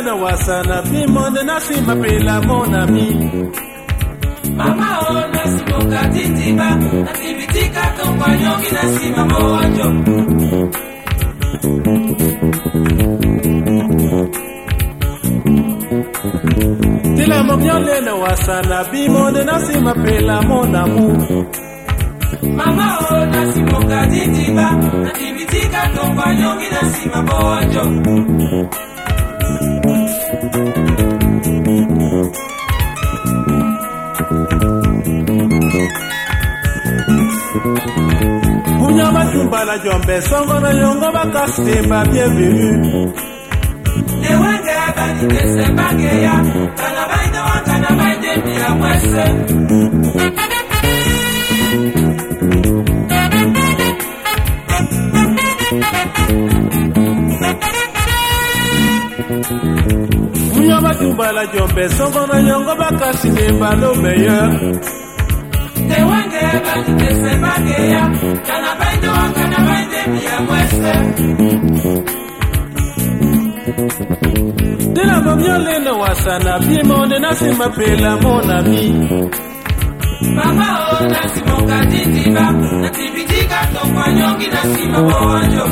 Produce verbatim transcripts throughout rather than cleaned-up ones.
na wasana Pimonde na simba pela mon ami. Mama ona simoka titiba natibitika kompanyongi na sima mojo. Tila mobiole na wasana Pimonde na simba pela mon amour. Mama ona simoka titiba natibitika kompanyongi na sima mojo. Unyama chumba la jombe songo na yongo bakaste ba bienvenue. Le wenge bani kese bangeya kana bainde wa kana bainde mia mwese. Unyama chumba la jombe songo na yongo bakaste ba lo meilleur. Le wenge bani kese bangeya kana bainde wa kana bainde mia mwese. De la mobiole na wasana Pimonde na simba pela mon ami. Mama ona simoka titiba natibitika kompanyongi na sima mojo.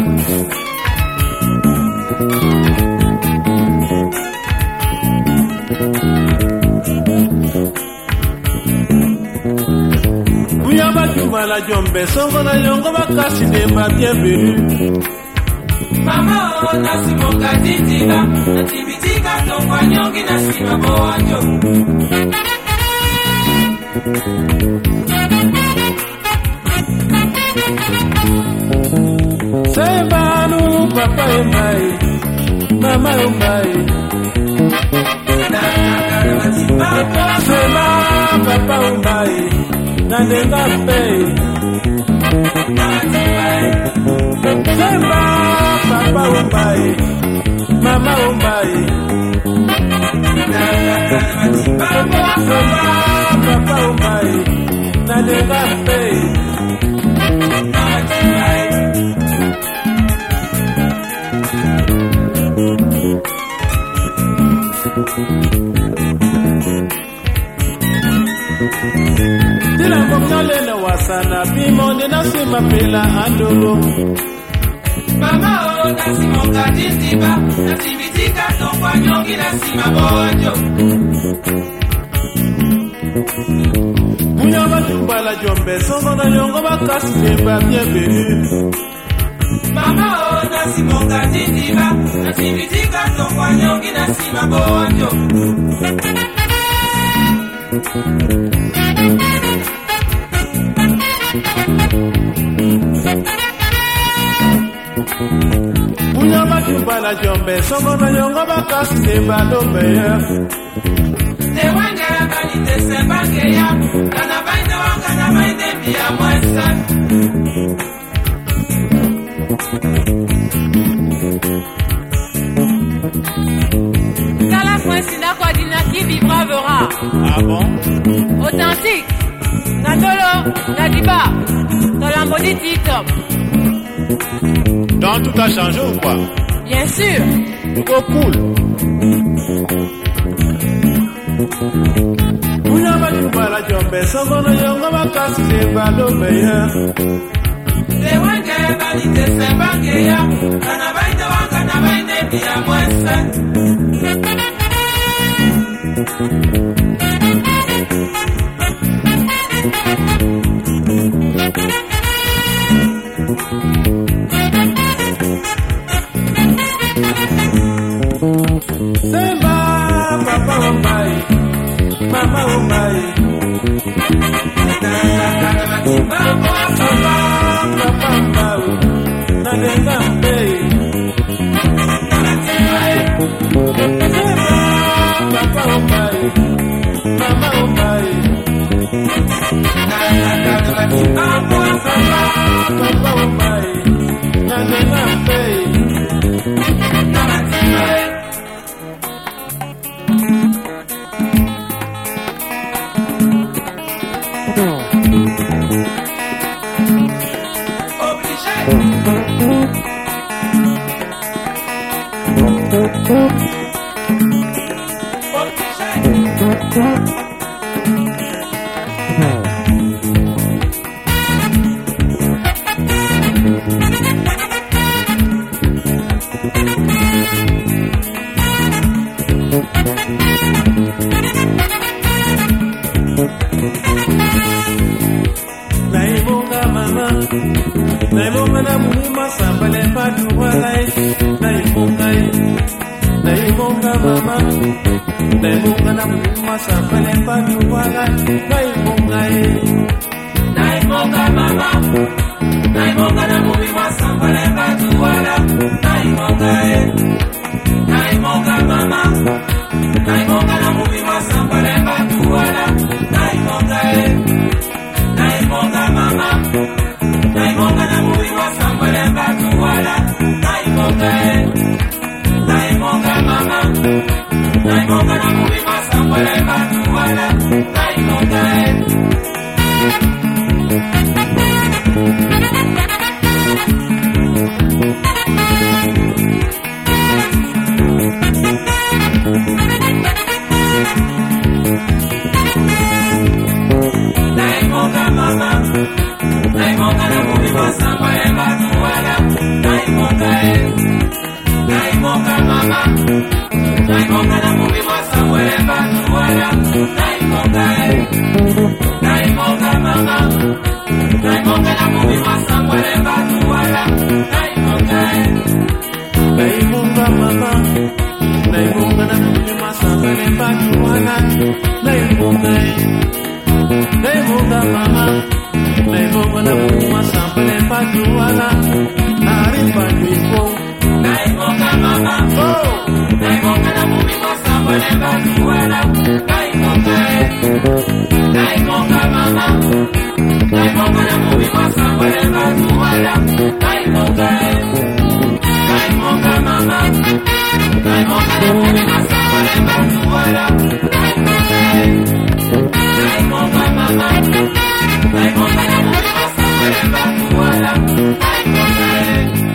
Unyama chumba la jombe songo na yongo bakasi de ba bienvenue. Mama ona simoka titiba natibitika kompanyongi na sima mojo. Sembanu papa umbai, mama umbai. Sema papa umbai, nandenga pei. Sema papa umbai, mama umbai. Sema papa umbai, nandenga pei. Tila mobiole na wasana Pimonde na simba pela andolo. Mama ona simoka titiba natibitika kompanyongi na sima mojo. Unyama chumba la jombe songo na yongo bakasi ba bienvenue. Mama ona simoka titiba natibitika kompanyongi na sima mojo. Unyama chumba la jombe songo na yongo bakasi ba lo meilleur. Le wenge bani kese bangeya kana bainde wa kana bainde mia mwese. Kala Fwensi Ndako Adina qui vivra. Ah bon? Authentique. Natolo, Nadiba. Tolambodi Tito. Donc tout a changé ou quoi? Bien sûr. Trop cool. Unyama chumba la jombe songo na yongo bakasi ba lo meilleur. Le wenge bani kese bangeya kana bainde wa kana bainde mia mwese. Sema papa umbai, mama umbai. Sema papa umbai, nandenga pei. Sema papa umbai, mama umbai. Sema papa umbai, nandenga pei. mama naimonga na muma sambale patu walai naimonga naimonga mama naimonga na muma sambale patu walai naimonga naimonga mama naimonga na muma sambale patu walai naimonga naimonga mama naimonga na muma sambale patu walai naimonga naimonga mama naimonga na muma sambale patu walai naimonga naimonga mama naimonga na muma sambale patu walai naimonga naimonga mama naimonga na muma sambale patu walai naimonga naimonga mama naimonga na muma sambale patu walai naimonga naimonga mama naimonga na muma sambale patu walai naimonga naimonga mama naimonga na muma sambale patu walai naimonga naimonga mama naimonga na muma sambale patu walai naripa nipo naimonga mama oh naimonga na muma sambale patu walai naimonga naimonga mama naimonga na muma sambale patu walai naimonga naimonga mama naimonga na muma sambale patu walai naimonga mama naimonga na muma sambale patu walai naimonga